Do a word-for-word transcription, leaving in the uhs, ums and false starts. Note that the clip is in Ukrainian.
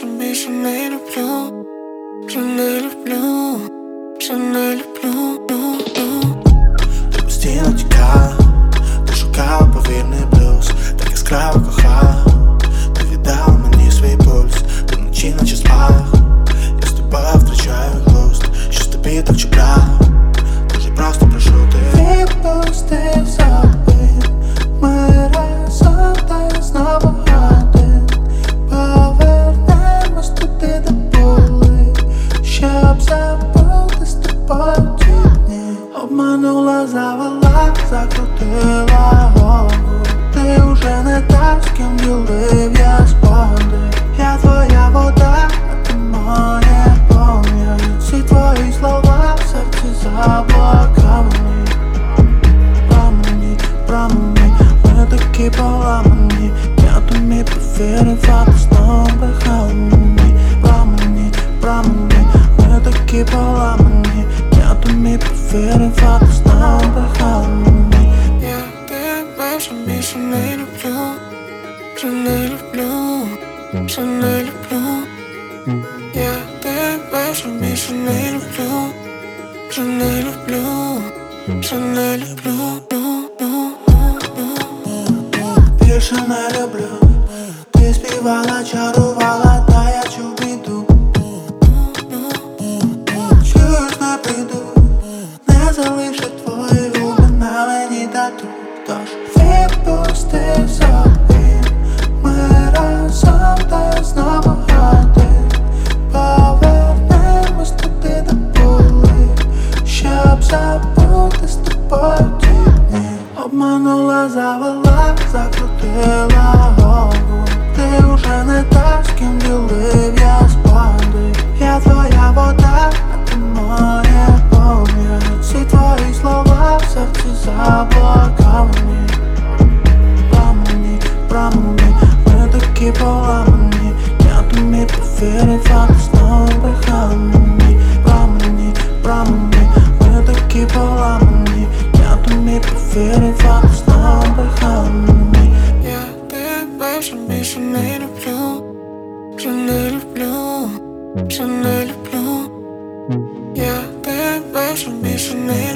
більше, більше не люблю, вже не люблю, вже не люблю. Ти постійно тікала, ти шукала повільний блюз, так яскраво кохала, ти віддала мені свій пульс, ти вночі наче спалах, я з тобою втрачаю глузд, що з тобі так чіпляла, дуже просто прошу ти відпусти собі, ми разом та я знову один, повернемось туди, де були, щоб забути з тобою ті дні. Обманула, завела, закрутила голову, ти уже не та, з ким ділив я спогади. Я твоя вода, а ти моє полум'я, всі твої слова в серці заблоковані. Промені, промені, ми такі поламані, я тобі повірив, а ти знову брехала мені. Промені, промені, ми такі поламані, я тобі повірив, а ти знову брехала мені. Я тебе вже більше не люблю, вже не люблю, вже не люблю. Я тебе вже більше не люблю, вже не люблю, вже не люблю. Більше не люблю, ти співала, чарувала, та я чув біду. Чуєш, не прийду, не залишить твої губи на мені тату. Тож відпусти собі, ми разом та я знову один, повернемось туди, де були, щоб забути з тобою ті дні. Обманула, завела, закрутила голову, ти уже не та, з ким ділив я спогади. Я твоя вода, а ти моє полум'я, всі твої слова в серці заблоковані. Промені, промені, ми такі поламані, я тобі повірив, а ти знову брехала мені. Промені, промені, ми такі поламані, я тобі повірив, а ти знову брехала мені. Я тебе вже більше не люблю, вже не люблю, вже не люблю. Я тебе вже більше не